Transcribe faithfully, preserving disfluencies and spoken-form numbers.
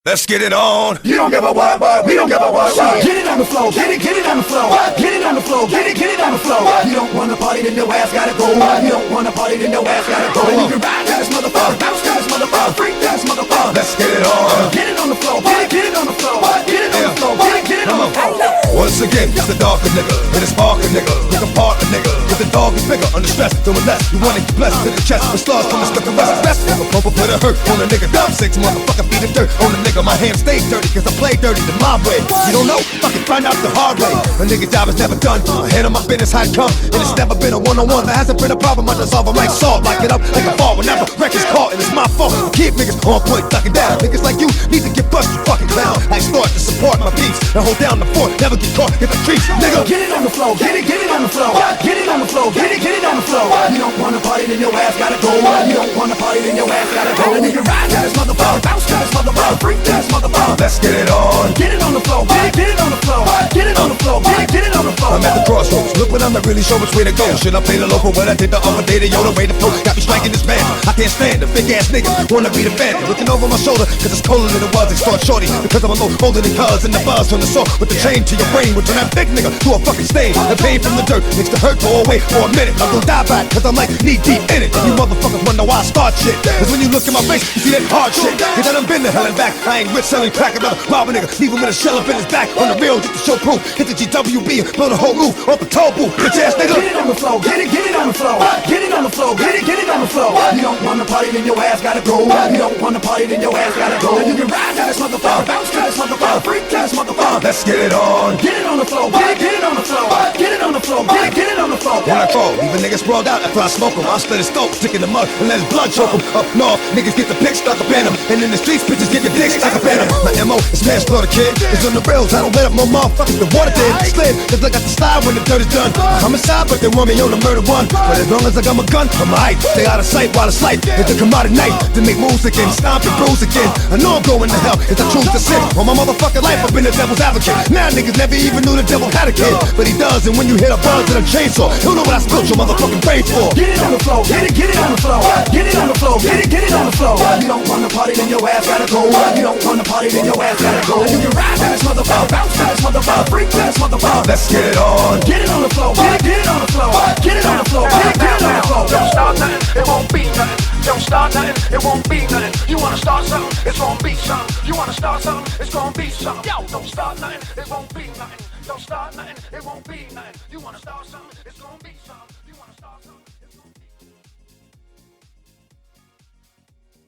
Let's get it on. You don't give a what, what, we don't give a what, what. Get it on the floor, get it, get it on the floor. Get it on the floor, get it, get it on the floor. You don't wanna party, then your ass gotta go. You don't wanna party, then your ass gotta go. And you can ride to this motherfucker, bounce to this motherfucker, freak to this motherfucker. Let's get it on. Get it on the floor, get it, get it on the floor. Get it on the floor, get it, get it on the floor. Once again, it's the darker nigga, and it's sparking nigga, with a partner nigga, with the dog is bigger, under stress, doing less. You wanna get blessed to the chest, the stars coming stuck and rest. Best nigga, pump up with a hurt on a nigga, dumb six motherfucker, feed the dirt on a nigga. My hands stay dirty, cause I play dirty the mob way. You don't know, fucking find out the hard way. A nigga job is never done, I handle my business how it come, and it's never been a one-on-one. There hasn't been a problem, I just solve them like salt, lock it up like a fall. Whenever record's caught, and it's my fault. Keep niggas on point, ducking down. Niggas like you need to get busted, you fucking clown. I start to support my peace, and hold down the fort, never get caught, get the creeps, nigga. Get it on the floor, get it, get it on the floor. Get it on the floor, get it, get it on the floor. You don't wanna party, then your ass gotta go. You don't wanna party, then your ass gotta go. And then you ride to this motherfucker, bounce to this motherfucker, freak to this motherfucker. Let's get it on. Get it on the floor, get it, get it on the floor. Get it on the floor, get it, get it on the floor. I'm at the crossroads, look what I'm not really sure which way to go. Should I play the local, what I did the other day, the Yoda way to flow. Got me striking this band, I can't stand the big ass nigga, wanna be the bandit. Looking over my shoulder, cause it's colder than it was, they start shorty. Because I'm a low, older than cuz, and the buzz from the saw with the chain to your brain, which turn that big nigga to a fucking stain. The pain from the dirt makes the hurt go away for a minute. I'm gonna die back, cause I'm like knee deep in it. You motherfuckers wonder why I start shit, cause when you look in my face, you see that hard shit. Cause I done been to hell and back, I ain't rich selling crack, another rob a nigga, leave him with a shell up in his back. On the real, just to show proof, hit the G W B, blow the whole roof off the toll booth, bitch ass nigga. Get it on the floor, get it, get it on the floor. Get it on the floor, get it, get it on the floor. You don't wanna party, then your ass gotta go. You don't wanna party, then your ass gotta go. And you can ride to this motherfucker, bounce to this motherfucker, freak to this motherfucker. Let's get it on. Get it on the floor, get it, get it on the floor. Get it on the floor, get it, get it on the floor. When I crawl, leave a nigga sprawled out after I smoke him. I split his throat, stick in the mud, and let his blood choke him. Up north, niggas get the pick stuck up in him. And in the streets, bitches get your dick stuck up in him. My M O is manslaughter, kid. It's on the rails, I don't let up more motherfuckers. The water did slid, cause I got the style when the dirt is done. I'm inside, but they want me on the murder one. But as long as I got my gun, I'm hype. Stay out of sight while it's light. It's to come out at night, to make moves again, stomp and bruise again. I know I'm going to hell, it's the truth to sin. All my motherfucking life, I've been the devil's advocate. Now niggas never even knew the devil had a kid, but he does, and when you hit a buzz and a chainsaw, he'll know what I spilled your motherfucking brain for. Get it on the floor, get it, get it on the floor. Get it on the floor, get it, get it on the floor. You don't wanna party, then your ass gotta go. You don't wanna party, then your ass gotta go. And you can ride to this motherfucker, bounce to this motherfucker, freak to this motherfucker. Let's get it on. Get it on the floor, get it, get it on the floor. Get it on the floor, get it, get it on the floor. Don't start nothing, it won't be nothing. Don't start nothing, it won't be nothing. You wanna start something, it's gonna be something. You wanna start something, it's gonna be something. Yo, don't start nothing, it won't be nothing. Don't start nothing, it won't be nothing. You wanna start something, it's gonna be something.